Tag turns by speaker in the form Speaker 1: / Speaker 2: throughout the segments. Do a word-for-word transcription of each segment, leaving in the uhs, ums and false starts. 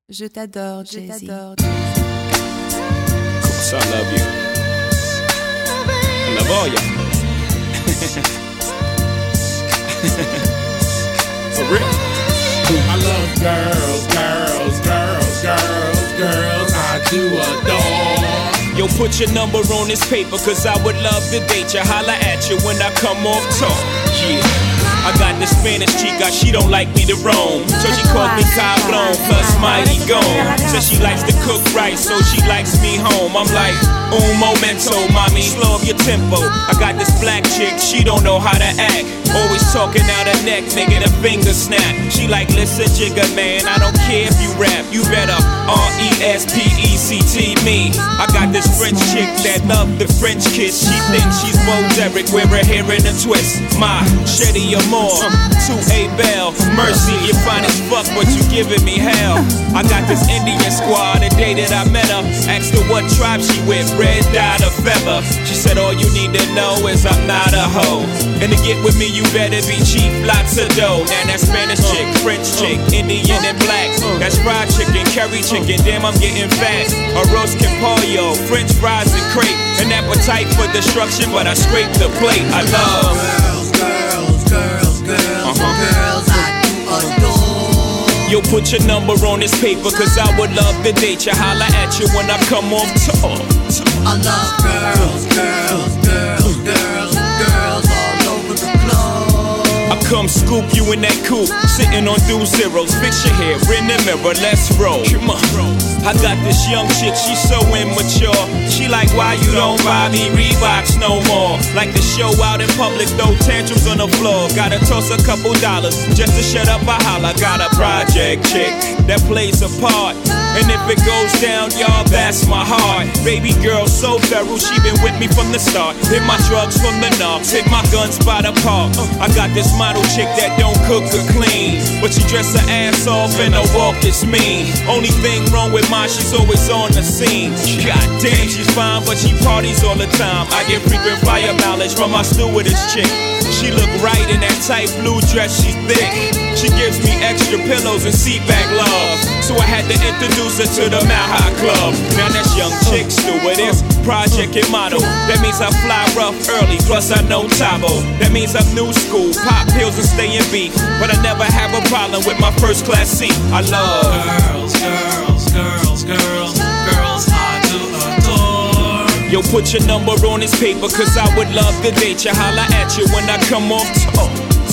Speaker 1: Je t'adore, je t'adore.
Speaker 2: So I love you. I love all y'all. For real.
Speaker 3: I love girls, girls, girls, girls, girls. I do adore.
Speaker 2: Yo, put your number on this paper, cause I would love to date you. Holla at you when I come off talk. Yeah. I got the Spanish chica, she don't like me to roam. So she calls me Cablon, plus mighty gone. Says she likes to cook right, so she likes me home. I'm like, un momento, mommy, slow up your tempo. I got this black chick, she don't know how to act. Always talking out her neck, making a finger snap. She like, listen, jigga man, I don't care if you rap. You better R E S P E C T me. I got this French chick that love the French kiss. She thinks she's Bo Derek, wear her hair in a twist. My Shetty Amore, to A Bell. Mercy, you're fine as fuck, but you giving me hell. I got this Indian squad, the day that I met her. Asked her what tribe she with, red dye or feather. She said all you need to know is I'm not a hoe. And to get with me you better be cheap, lots of dough. Now that Spanish chick, French chick, Indian and black. That's fried chicken, curry chicken, damn I'm getting fat. Arroz con pollo, French fries and crepe. An appetite for destruction, but I scrape the plate. I love
Speaker 4: girls, girls, girls, girls, uh-huh. girls I do adore.
Speaker 2: Yo, put your number on this paper, cause I would love to date you. Holla at you when I come off tour.
Speaker 4: I love girls, girls, girls, girls, girls all over the globe.
Speaker 2: I come scoop you in that coupe, sitting on two zeros. Fix your hair in the mirror, let's roll. Come on. I got this young chick, she's so immature. She like, why you don't buy me Reeboks no more? Like to show out in public, throw tantrums on the floor. Gotta toss a couple dollars just to shut up a holler. Got a project chick that plays a part. And if it goes down, y'all, that's my heart. Baby girl so feral, she been with me from the start. Hit my drugs from the knocks, hit my guns by the park. I got this model chick that don't cook or clean, but she dress her ass off and her walk is mean. Only thing wrong with mine, she's always on the scene. God damn, she's fine, but she parties all the time. I get frequent fire mileage from my stewardess chick. She look right in that tight blue dress, she's thick. She gives me extra pillows and seat back love. So I had to introduce her to the Mile High Club. Now that's young chick stewardess, project and model. That means I fly rough early, plus I know Tabo. That means I'm new school, pop pills and stay in beat. But I never have a problem with my first class seat. I love
Speaker 4: girls, girls, girls, girls, girls I do adore.
Speaker 2: Yo, put your number on this paper, cause I would love to date you. Holla at you when I come off tour.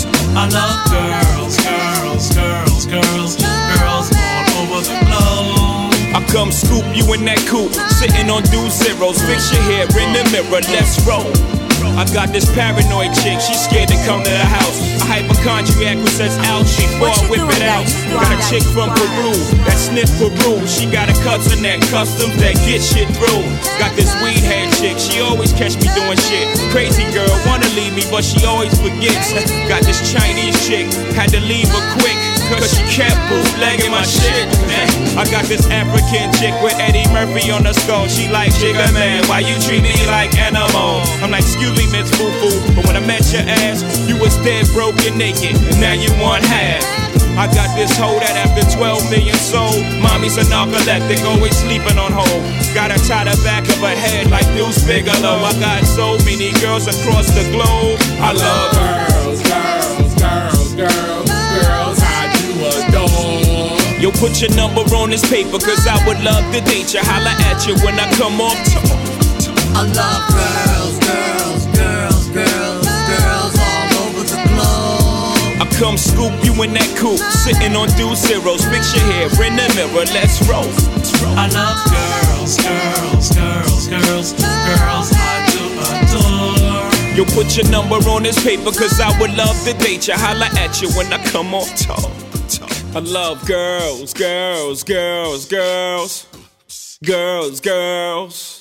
Speaker 4: I love girls, girls, girls, girls, girls all over the globe.
Speaker 2: I come scoop you in that coupe, sitting on two zeros. Fix your hair in the mirror, let's roll. I got this paranoid chick, she's scared to come to the house. A hypochondriac who says ouch, she fall whip it out. Got a chick from Peru, that sniff Peru. She got a cousin that customs that get shit through. Got this weed head chick, she always catch me doing shit. Crazy girl, wanna leave me, but she always forgets. Got this Chinese chick, had to leave her quick, cause she kept bootlegging my shit. I got this African chick with Eddie Murphy on the skull. She like, Jigga man, why you treat me like animal? I'm like, excuse me, Miss Foo Foo, but when I met your ass, you was dead, broken, naked, and now you one half. I got this hoe that after twelve million sold, mommy's a narcoleptic, always sleeping on hold. Got her tied the back of her head like Deuce Bigelow. I got so many girls across the globe. I love
Speaker 3: girls, girls, girls, girls, girls I do adore.
Speaker 2: Yo, put your number on this paper, cause I would love to date you. Holla at you when I come off tour.
Speaker 4: I love girls, girls, girls, girls, girls all over the globe.
Speaker 2: I come scoop you in that coupe, sitting on two zeros. Fix your hair in the mirror, let's roll.
Speaker 4: I love girls, girls, girls, girls, girls I do adore.
Speaker 2: Yo, put your number on this paper, cause I would love to date you. Holla at you when I come off tour. I love girls, girls, girls, girls, girls, girls.